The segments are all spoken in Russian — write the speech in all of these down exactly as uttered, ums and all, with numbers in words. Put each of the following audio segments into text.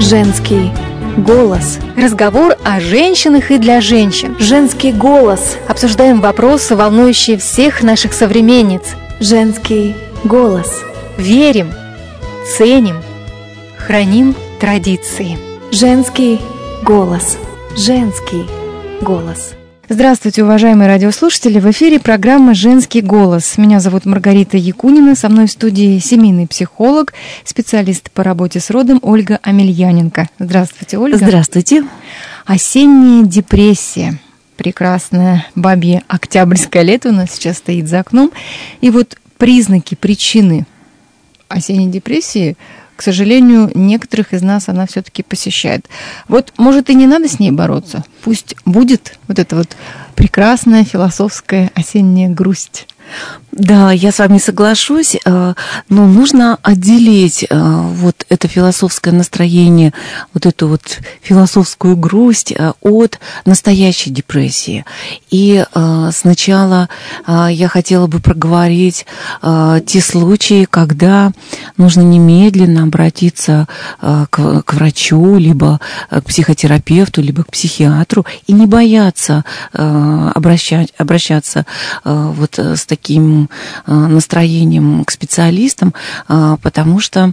Женский голос. Разговор о женщинах и для женщин. Женский голос. Обсуждаем вопросы, волнующие всех наших современниц. Женский голос. Верим, ценим, храним традиции. Женский голос. Женский голос. Здравствуйте, уважаемые радиослушатели! В эфире программа «Женский голос». Меня зовут Маргарита Якунина. Со мной в студии семейный психолог, специалист по работе с родом Ольга Амельяненко. Здравствуйте, Ольга. Здравствуйте. Осенняя депрессия. Прекрасное бабье октябрьское лето у нас сейчас стоит за окном. И вот признаки, причины осенней депрессии, к сожалению, некоторых из нас она все-таки посещает. Вот, может, и не надо с ней бороться. Пусть будет вот эта вот прекрасная философская осенняя грусть. Да, я с вами соглашусь, но нужно отделить вот это философское настроение, вот эту вот философскую грусть от настоящей депрессии. И сначала я хотела бы проговорить те случаи, когда нужно немедленно обратиться к врачу, либо к психотерапевту, либо к психиатру, и не бояться обращать, обращаться вот с таким настроением к специалистам, потому что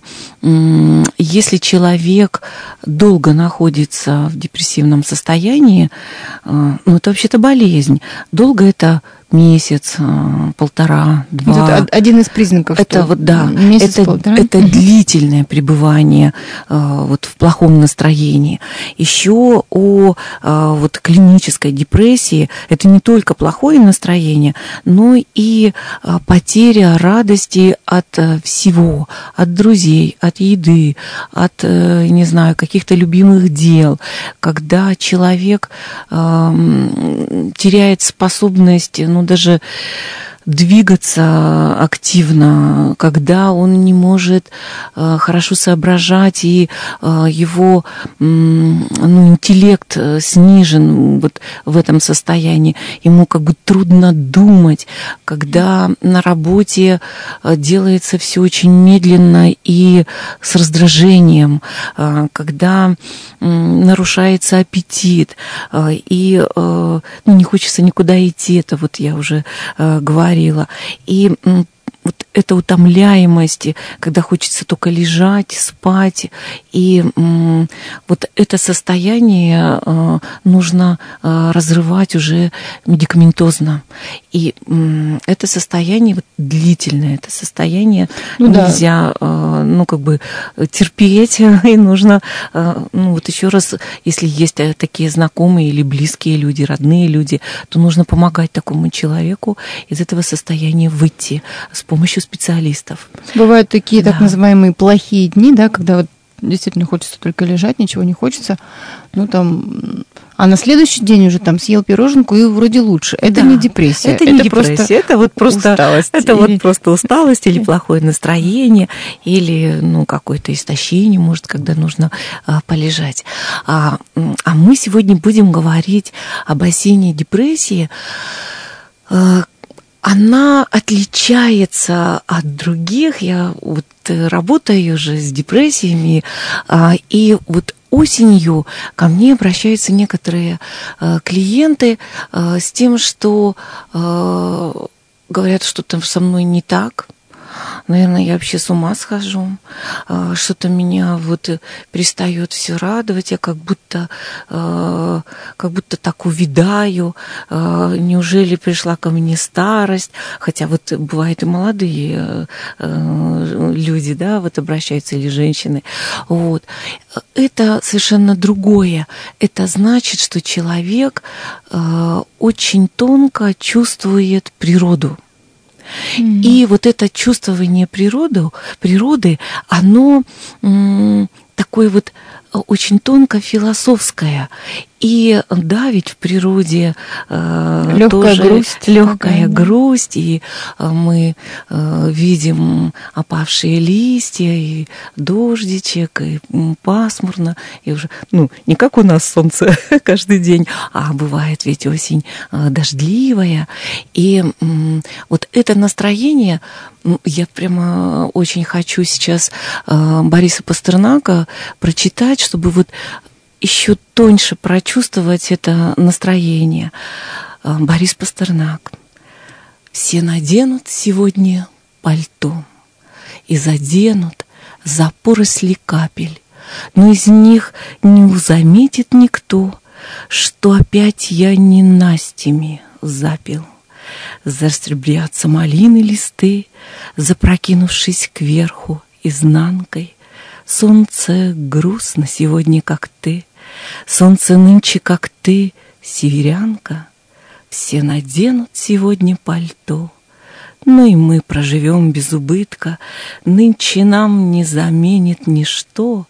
если человек долго находится в депрессивном состоянии, ну, это вообще-то болезнь. Долго это месяц, полтора, два. Вот это один из признаков. Это вот да, месяц, это, полтора. это длительное пребывание вот в плохом настроении. Еще о вот клинической депрессии это не только плохое настроение, но и потеря радости от всего, от друзей, от еды, от, не знаю, каких-то любимых дел, когда человек теряет способность, ну, даже двигаться активно, когда он не может э, хорошо соображать, и э, его э, ну, интеллект снижен вот в этом состоянии. Ему как бы трудно думать, когда на работе делается все очень медленно и с раздражением, э, когда э, нарушается аппетит, э, и э, ну, не хочется никуда идти, это вот я уже э, говорила. И вот эта утомляемость, когда хочется только лежать, спать, и вот это состояние нужно разрывать уже медикаментозно. И это состояние вот длительное, это состояние ну, нельзя, да. ну, как бы терпеть, и нужно, ну, вот еще раз, если есть такие знакомые или близкие люди, родные люди, то нужно помогать такому человеку из этого состояния выйти с помощью специалистов. Бывают такие да. так называемые плохие дни, да, когда вот действительно хочется только лежать, ничего не хочется, ну там, а на следующий день уже там съел пироженку и вроде лучше. Это да. не депрессия. Это, это не депрессия, это вот просто усталость. Это или... вот просто усталость или плохое настроение, или ну какое-то истощение, может, когда нужно а, полежать. А, а мы сегодня будем говорить об осенней депрессии. А, она отличается от других. Я вот работаю уже с депрессиями, и вот осенью ко мне обращаются некоторые клиенты с тем, что говорят, что там со мной не так. Наверное, я вообще с ума схожу. Что-то меня вот перестает все радовать. Я как будто, как будто так увядаю. Неужели пришла ко мне старость? Хотя вот бывают и молодые люди, да, вот обращаются, или женщины. Вот. Это совершенно другое. Это значит, что человек очень тонко чувствует природу. Mm-hmm. И вот это чувствование природы, природы, оно м, такое вот очень тонко философское. И да, ведь в природе э, легкая тоже грусть, легкая да. грусть, и э, мы э, видим опавшие листья, и дождичек, и пасмурно, и уже, ну, не как у нас солнце каждый день, а бывает ведь осень э, дождливая. И э, вот это настроение, я прямо очень хочу сейчас э, Бориса Пастернака прочитать, чтобы вот еще тоньше прочувствовать это настроение. Борис Пастернак. Все наденут сегодня пальто и заденут за поросли капель, но из них не заметит никто, что опять я ненастями запил. Застребрятся малины листы, запрокинувшись кверху изнанкой. Солнце грустно сегодня, как ты, солнце нынче, как ты, северянка. Все наденут сегодня пальто, но и мы проживем без убытка. Нынче нам не заменит ничто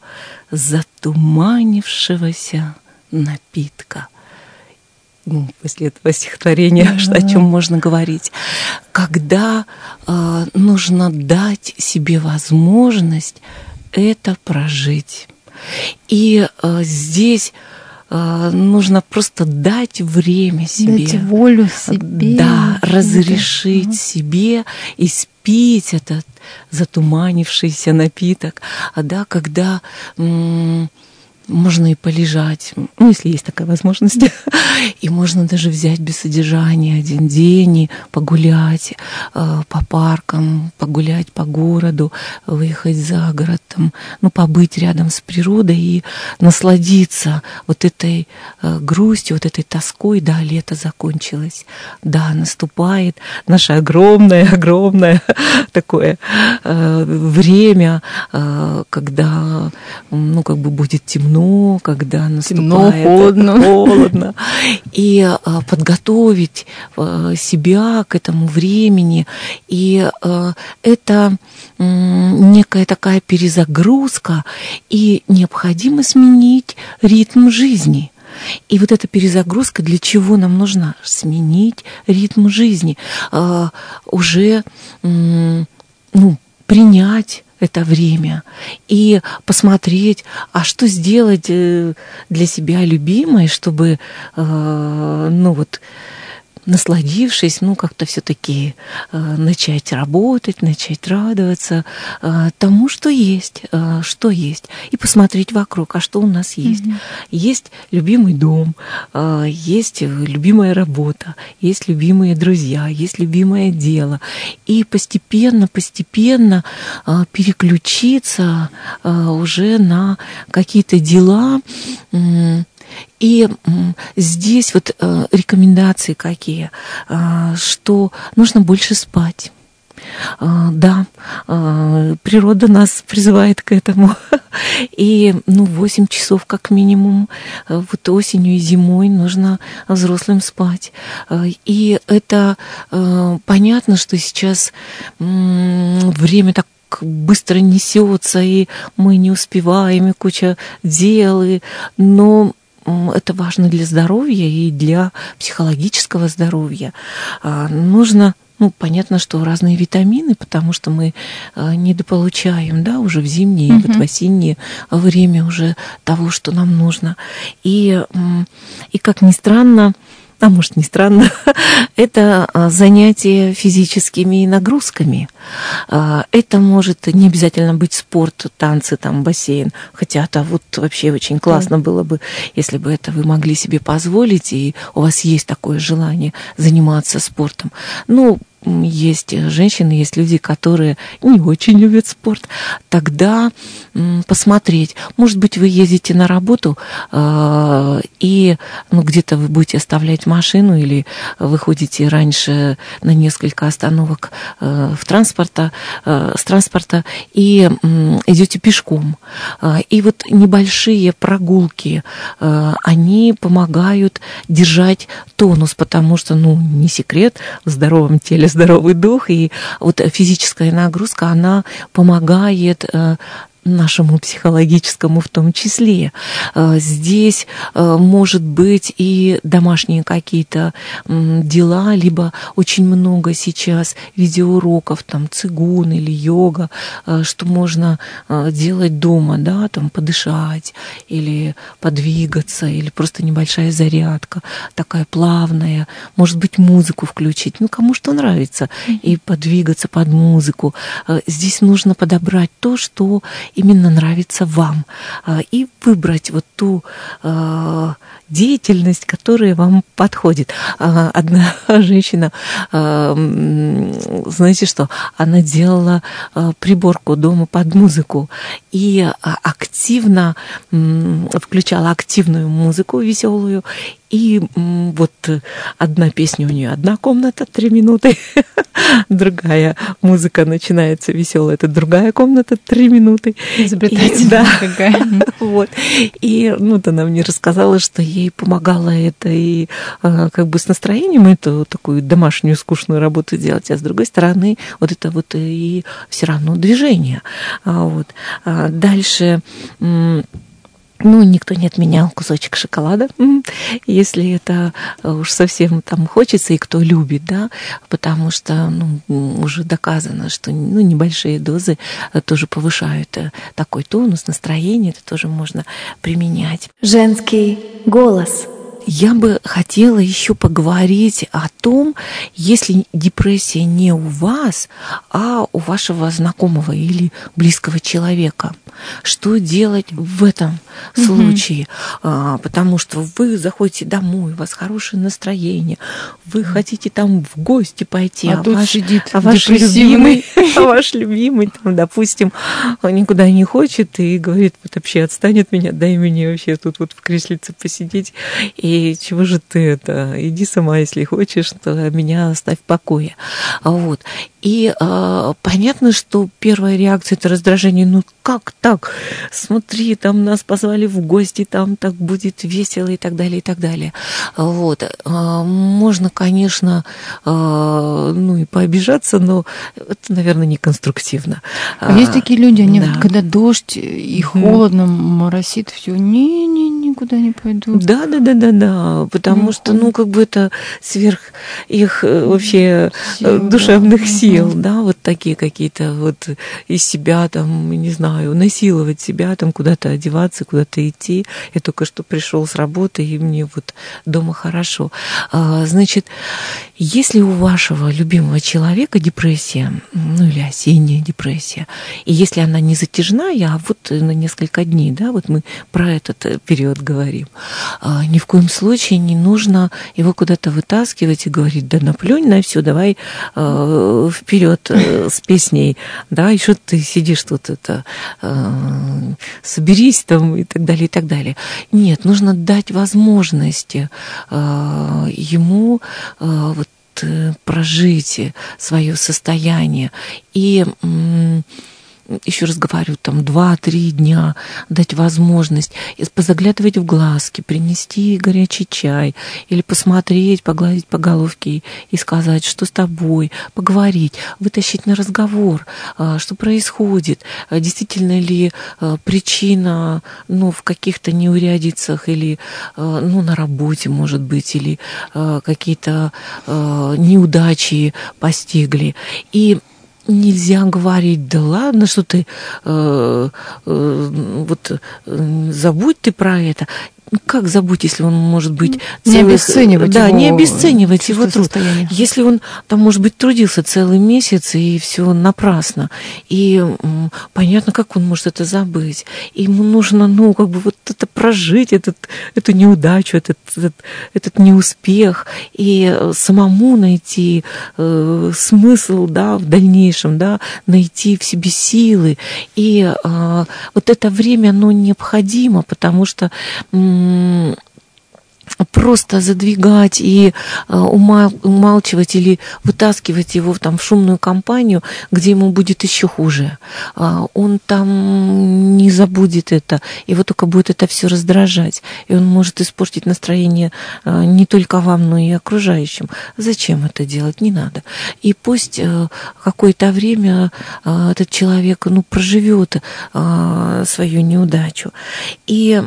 затуманившегося напитка. Ну, после этого стихотворения, что, о чем можно говорить? Когда э, нужно дать себе возможность это прожить. И э, здесь э, нужно просто дать время себе. Дать волю себе. Да, разрешить да. себе испить этот затуманившийся напиток. А да, когда м- можно и полежать, ну, если есть такая возможность, и можно даже взять без содержания один день и погулять э, по паркам, погулять по городу, выехать за город, там, ну, побыть рядом с природой и насладиться вот этой э, грустью, вот этой тоской. Да, лето закончилось, да, наступает наше огромное-огромное такое э, время, э, когда, ну, как бы будет темно, когда наступает темно, холодно. холодно, и а, подготовить а, себя к этому времени. И а, это м, некая такая перезагрузка, и необходимо сменить ритм жизни. И вот эта перезагрузка для чего нам нужна? Сменить ритм жизни, а, уже м, ну, принять это время и посмотреть, а что сделать для себя любимой, чтобы, ну вот, насладившись, ну, как-то все-таки э, начать работать, начать радоваться э, тому, что есть, э, что есть, и посмотреть вокруг, а что у нас есть. Mm-hmm. Есть любимый дом, э, есть любимая работа, есть любимые друзья, есть любимое дело. И постепенно, постепенно э, переключиться э, уже на какие-то дела, э, И здесь вот э, рекомендации какие, э, что нужно больше спать. Э, да, э, природа нас призывает к этому. И ну, восемь часов как минимум э, вот осенью и зимой нужно взрослым спать. Э, и это э, понятно, что сейчас э, время так быстро несется, и мы не успеваем, и куча дел, и, но это важно для здоровья и для психологического здоровья. Нужно, ну, понятно, что разные витамины, потому что мы недополучаем, да, уже в зимнее, mm-hmm. вот в осеннее время уже того, что нам нужно. И, и как ни странно, а может, не странно, это занятие физическими нагрузками. Это может не обязательно быть спорт, танцы, там, бассейн, хотя это вот вообще очень классно mm. было бы, если бы это вы могли себе позволить, и у вас есть такое желание заниматься спортом. Ну, есть женщины, есть люди, которые не очень любят спорт, тогда посмотреть. Может быть, вы ездите на работу, и ну, где-то вы будете оставлять машину, или вы ходите раньше на несколько остановок в транспорта, с транспорта и идете пешком. И вот небольшие прогулки, они помогают держать тонус, потому что, ну, не секрет, в здоровом теле здоровый дух, и вот физическая нагрузка, она помогает нашему психологическому в том числе. Здесь может быть и домашние какие-то дела, либо очень много сейчас видеоуроков, там цигун или йога, что можно делать дома, да, там подышать или подвигаться, или просто небольшая зарядка, такая плавная, может быть, музыку включить, ну, кому что нравится, и подвигаться под музыку. Здесь нужно подобрать то, что именно нравится вам, и выбрать вот ту деятельность, которая вам подходит. Одна женщина, знаете что, она делала приборку дома под музыку и активно включала активную музыку веселую. И вот одна песня у нее, одна комната, три минуты, другая музыка начинается веселая, это другая комната, три минуты. Изобретательная какая. Вот. И ну, вот она мне рассказала, что ей помогало это и как бы с настроением эту такую домашнюю скучную работу делать, а с другой стороны вот это вот и все равно движение. Вот. Дальше... Ну, никто не отменял кусочек шоколада, если это уж совсем там хочется, и кто любит, да, потому что ну, уже доказано, что ну, небольшие дозы тоже повышают такой тонус, настроение, это тоже можно применять. Женский голос. Я бы хотела еще поговорить о том, если депрессия не у вас, а у вашего знакомого или близкого человека. Что делать в этом mm-hmm. случае? А, потому что вы заходите домой, у вас хорошее настроение, вы mm-hmm. хотите там в гости пойти, а, а тут ваш, сидит а ваш любимый, а ваш любимый, там, допустим, никуда не хочет и говорит, вот вообще отстань от меня, дай мне вообще тут вот в креслице посидеть. И чего же ты это? Иди сама, если хочешь, то меня оставь в покое. Вот. И э, понятно, что первая реакция – это раздражение. Ну как так? Смотри, там нас позвали в гости, там так будет весело и так далее, и так далее. Вот. Э, можно, конечно, э, ну и пообижаться, но это, наверное, не конструктивно. А есть такие люди, они да. вот, когда дождь и холодно, моросит, все, не-не, никуда не пойду. Да, да, да, да, да, потому ну, что, ну, как бы это сверх их вообще сил, душевных да. сил, да, вот такие какие-то вот из себя там, не знаю, насиловать себя, там куда-то одеваться, куда-то идти. Я только что пришел с работы, и мне вот дома хорошо. Значит, если у вашего любимого человека депрессия, ну, или осенняя депрессия, и если она не затяжная, а вот на несколько дней, да, вот мы про этот период говорим, ни в коем случае не нужно его куда-то вытаскивать и говорить, да наплюнь на все, давай э, вперед э, с песней, да, и что ты сидишь тут, это, э, соберись там и так далее, и так далее. Нет, нужно дать возможности э, ему э, вот, э, прожить свое состояние и э, еще раз говорю, там два-три дня дать возможность позаглядывать в глазки, принести горячий чай или посмотреть, погладить по головке и сказать, что с тобой, поговорить, вытащить на разговор, что происходит, действительно ли причина ну, в каких-то неурядицах или ну, на работе, может быть, или какие-то неудачи постигли. И нельзя говорить, да ладно, что ты э, э, вот э, забудь ты про это. Как забудь, если он может быть не целых, обесценивать да, его, не обесценивать его труд. Состояние. Если он там, может быть, трудился целый месяц и все напрасно, и м, понятно, как он может это забыть. Ему нужно, ну, как бы вот это прожить, этот, эту неудачу, этот, этот, этот неуспех, и самому найти э, смысл, да, в дальнейшем, да, найти в себе силы. И э, вот это время, оно необходимо, потому что м, просто задвигать и умалчивать или вытаскивать его там в шумную компанию, где ему будет еще хуже. Он там не забудет это, его только будет это все раздражать, и он может испортить настроение не только вам, но и окружающим. Зачем это делать? Не надо. И пусть какое-то время этот человек, ну, проживет свою неудачу. И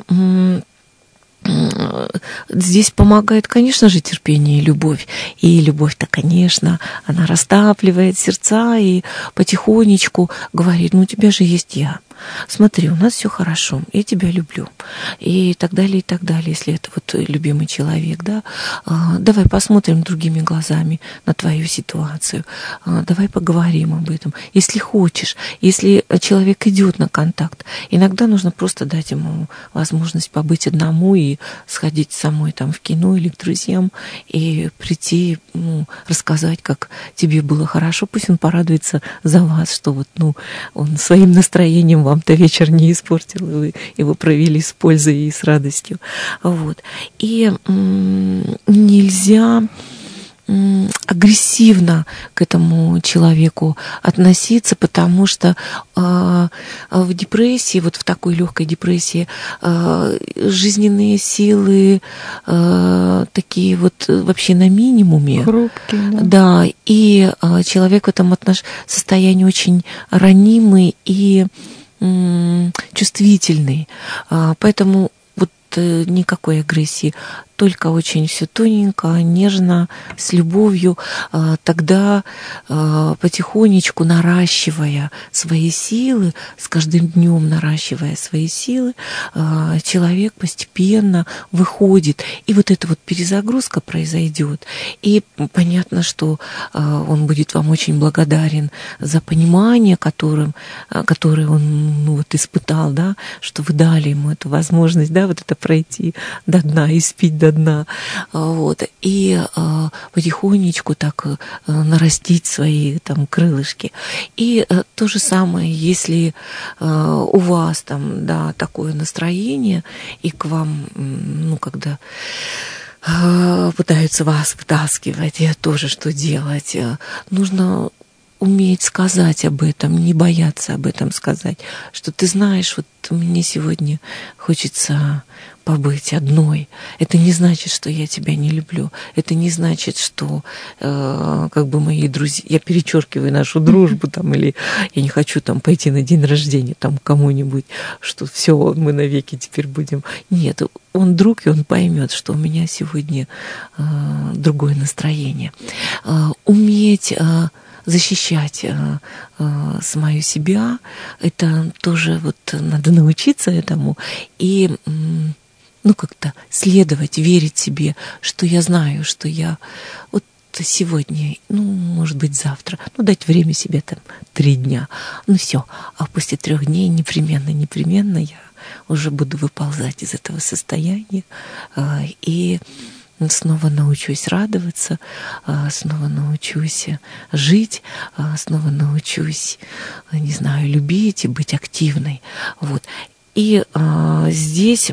здесь помогает, конечно же, терпение и любовь. И любовь-то, конечно, она растапливает сердца и потихонечку говорит: ну, у тебя же есть я. Смотри, у нас все хорошо, я тебя люблю. И так далее, и так далее, если это вот любимый человек, да. Давай посмотрим другими глазами на твою ситуацию. Давай поговорим об этом. Если хочешь, если человек идет на контакт, иногда нужно просто дать ему возможность побыть одному и сходить самой там в кино или к друзьям и прийти, ну, рассказать, как тебе было хорошо. Пусть он порадуется за вас, что вот, ну, он своим настроением вам-то вечер не испортил, и вы его провели с пользой и с радостью. Вот. И м- нельзя м- агрессивно к этому человеку относиться, потому что э- в депрессии, вот в такой легкой депрессии, э- жизненные силы э- такие вот вообще на минимуме. Хрупкие, да. Да, и э- человек в этом отнош- состоянии очень ранимый и чувствительный, поэтому вот никакой агрессии, только очень все тоненько, нежно, с любовью, тогда потихонечку наращивая свои силы, с каждым днем наращивая свои силы, человек постепенно выходит, и вот эта вот перезагрузка произойдет, и понятно, что он будет вам очень благодарен за понимание, которым, которое он, ну, вот, испытал, да, что вы дали ему эту возможность, да, вот это пройти до дна и спить до дна, вот, и э, потихонечку так э, нарастить свои там крылышки. И э, то же самое, если э, у вас там, да, такое настроение, и к вам, ну, когда э, пытаются вас вытаскивать, и тоже что делать, э, нужно уметь сказать об этом, не бояться об этом сказать, что ты знаешь, вот мне сегодня хочется побыть одной. Это не значит, что я тебя не люблю. Это не значит, что э, как бы мои друзья, я перечеркиваю нашу дружбу там, или я не хочу там пойти на день рождения там кому-нибудь, что все, мы навеки теперь будем. Нет, он друг, и он поймет, что у меня сегодня э, другое настроение. Э, уметь э, защищать э, э, самую себя, это тоже вот надо научиться этому и э, ну, как-то следовать, верить себе, что я знаю, что я вот сегодня, ну, может быть, завтра, ну, дать время себе там три дня, ну, все, а после трех дней непременно, непременно я уже буду выползать из этого состояния э, и снова научусь радоваться, снова научусь жить, снова научусь, не знаю, любить и быть активной. Вот. И а, здесь,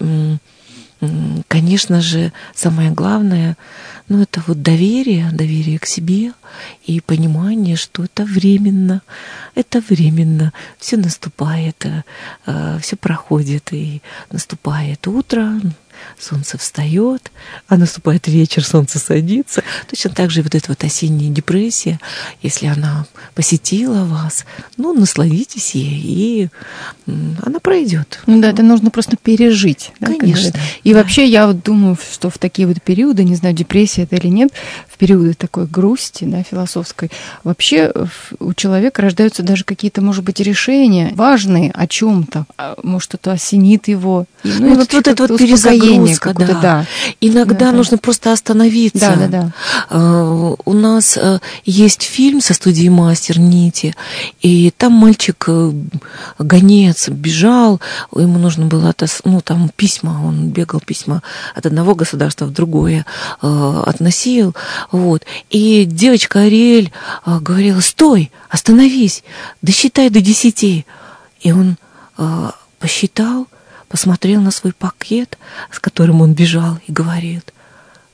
конечно же, самое главное, ну, это вот доверие, доверие к себе и понимание, что это временно, это временно, все наступает, все проходит, и наступает утро, солнце встает, а наступает вечер, солнце садится. Точно так же вот эта вот осенняя депрессия, если она посетила вас, ну, насладитесь ей, и она пройдет. Ну да, это нужно просто пережить. Да, конечно. И да. вообще я вот думаю, что в такие вот периоды, не знаю, депрессия это или нет, в периоды такой грусти, да, философской, вообще у человека рождаются даже какие-то, может быть, решения важные о чем-то, может, это осенит его. И, ну, ну, вот, вот это вот перезагрузка, да. да. Иногда да, нужно да. просто остановиться. Да, да, да. Uh, у нас uh, есть фильм со студии «Мастер Нити», и там мальчик, uh, гонец, бежал, ему нужно было, отос... ну, там письма, он бегал письма от одного государства в другое, uh, относил, вот. И девочка Ариэль uh, говорила: «Стой, остановись, досчитай до десяти». И он uh, посчитал, посмотрел на свой пакет, с которым он бежал, и говорит: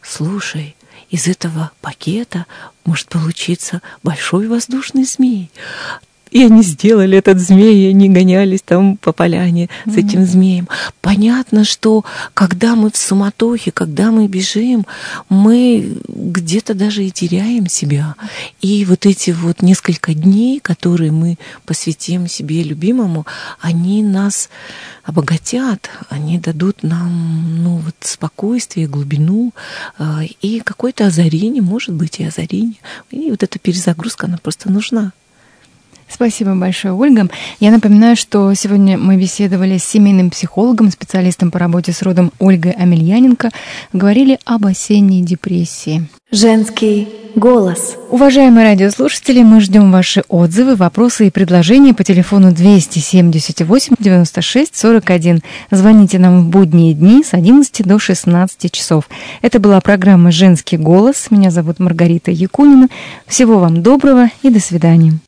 слушай, из этого пакета может получиться большой воздушный змей. И они сделали этот змей, и они гонялись там по поляне с mm-hmm. этим змеем. Понятно, что когда мы в суматохе, когда мы бежим, мы где-то даже и теряем себя. И вот эти вот несколько дней, которые мы посвятим себе любимому, они нас обогатят, они дадут нам, ну, вот спокойствие, глубину и какое-то озарение, может быть, и озарение. И вот эта перезагрузка, она просто нужна. Спасибо большое, Ольга. Я напоминаю, что сегодня мы беседовали с семейным психологом, специалистом по работе с родом Ольгой Амельяненко. Говорили об осенней депрессии. Женский голос. Уважаемые радиослушатели, мы ждем ваши отзывы, вопросы и предложения по телефону двести семьдесят восемь девяносто шесть сорок один. Звоните нам в будние дни с одиннадцати до шестнадцати часов. Это была программа «Женский голос». Меня зовут Маргарита Якунина. Всего вам доброго и до свидания.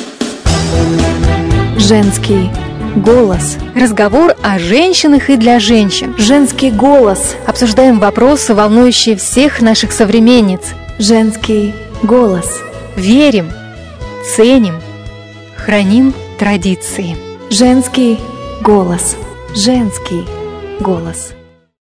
Женский голос. Разговор о женщинах и для женщин. Женский голос. Обсуждаем вопросы, волнующие всех наших современниц. Женский голос. Верим, ценим, храним традиции. Женский голос. Женский голос.